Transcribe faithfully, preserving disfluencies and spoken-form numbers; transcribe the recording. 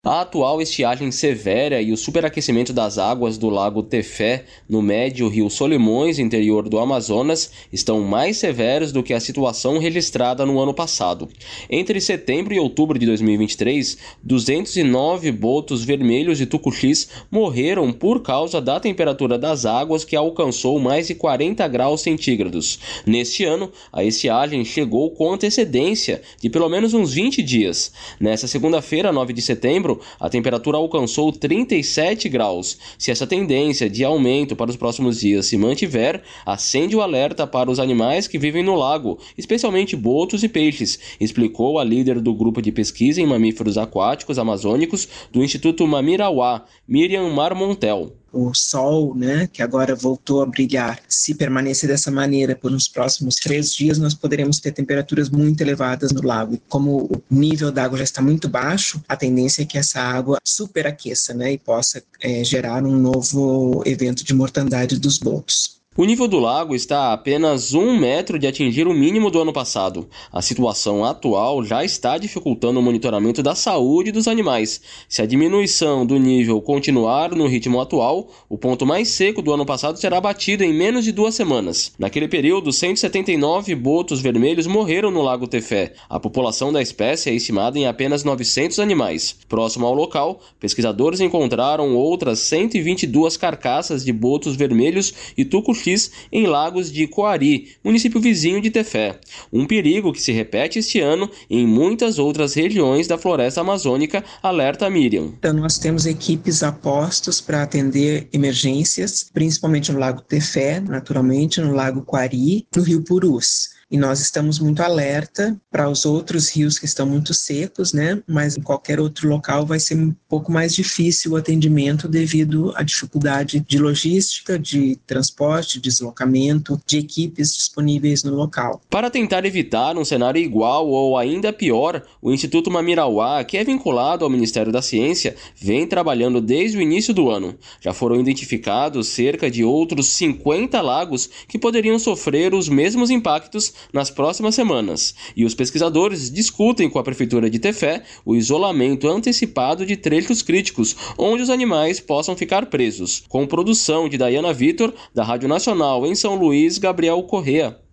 A atual estiagem severa e o superaquecimento das águas do lago Tefé, no médio rio Solimões, interior do Amazonas, estão mais severos do que a situação registrada no ano passado. Entre setembro e outubro de dois mil e vinte e três, duzentos e nove botos vermelhos e tucuxis morreram por causa da temperatura das águas, que alcançou mais de quarenta graus centígrados. Neste ano, a estiagem chegou com antecedência de pelo menos uns vinte dias. Nesta segunda-feira, nove de setembro, a temperatura alcançou trinta e sete graus. Se essa tendência de aumento para os próximos dias se mantiver, acende o alerta para os animais que vivem no lago, especialmente botos e peixes, explicou a líder do grupo de pesquisa em mamíferos aquáticos amazônicos do Instituto Mamirauá, Miriam Marmontel. O sol, né, que agora voltou a brilhar, se permanecer dessa maneira por uns próximos três dias, nós poderemos ter temperaturas muito elevadas no lago. E como o nível da água já está muito baixo, a tendência é que essa água superaqueça, né, e possa é, gerar um novo evento de mortandade dos botos. O nível do lago está a apenas um metro de atingir o mínimo do ano passado. A situação atual já está dificultando o monitoramento da saúde dos animais. Se a diminuição do nível continuar no ritmo atual, o ponto mais seco do ano passado será batido em menos de duas semanas. Naquele período, cento e setenta e nove botos vermelhos morreram no lago Tefé. A população da espécie é estimada em apenas novecentos animais. Próximo ao local, pesquisadores encontraram outras cento e vinte e duas carcaças de botos vermelhos e tucuxis em Lagos de Coari, município vizinho de Tefé. Um perigo que se repete este ano em muitas outras regiões da floresta amazônica, alerta Miriam. Então nós temos equipes a postos para atender emergências, principalmente no Lago Tefé, naturalmente, no Lago Coari, no Rio Purus. E nós estamos muito alerta para os outros rios que estão muito secos, né? Mas em qualquer outro local vai ser um pouco mais difícil o atendimento devido à dificuldade de logística, de transporte, deslocamento, de equipes disponíveis no local. Para tentar evitar um cenário igual ou ainda pior, o Instituto Mamirauá, que é vinculado ao Ministério da Ciência, vem trabalhando desde o início do ano. Já foram identificados cerca de outros cinquenta lagos que poderiam sofrer os mesmos impactos nas próximas semanas, e os pesquisadores discutem com a Prefeitura de Tefé o isolamento antecipado de trechos críticos, onde os animais possam ficar presos. Com produção de Dayana Vitor, da Rádio Nacional em São Luís, Gabriel Correa.